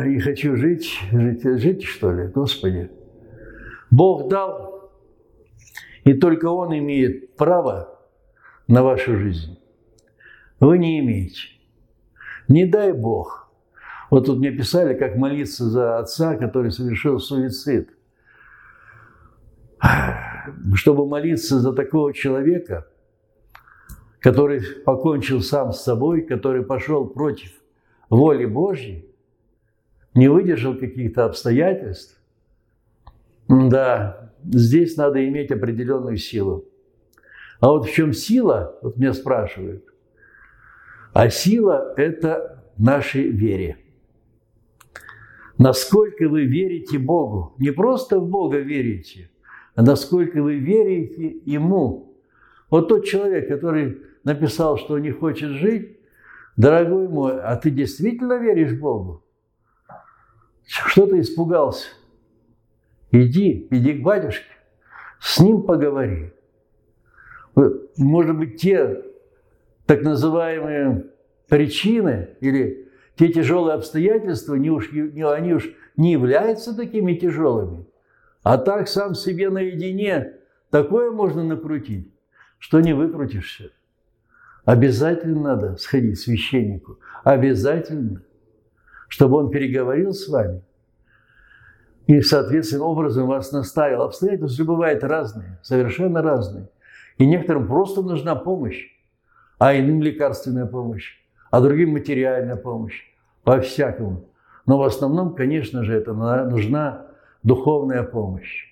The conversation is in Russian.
и хочу жить, что ли, Господи. Бог дал, и только Он имеет право на вашу жизнь. Вы не имеете. Не дай Бог. Вот тут мне писали, как молиться за отца, который совершил суицид. Чтобы молиться за такого человека, который покончил сам с собой, который пошел против воли Божьей, не выдержал каких-то обстоятельств, да, здесь надо иметь определенную силу. А вот в чем сила, вот меня спрашивают, а сила – это в нашей вере. Насколько вы верите Богу, не просто в Бога верите, а насколько вы верите Ему. Вот тот человек, который написал, что не хочет жить, дорогой мой, а ты действительно веришь Богу? Что ты испугался? Иди к батюшке, с ним поговори. Может быть, те так называемые причины или те тяжелые обстоятельства, они уж не являются такими тяжелыми. А так сам себе наедине такое можно накрутить, что не выкрутишься. Обязательно надо сходить к священнику. Обязательно. Чтобы он переговорил с вами. И, соответственным образом вас наставил. Обстоятельства бывают разные, совершенно разные. И некоторым просто нужна помощь, а иным лекарственная помощь, а другим материальная помощь. По-всякому. Но в основном, конечно же, это нужна духовная помощь.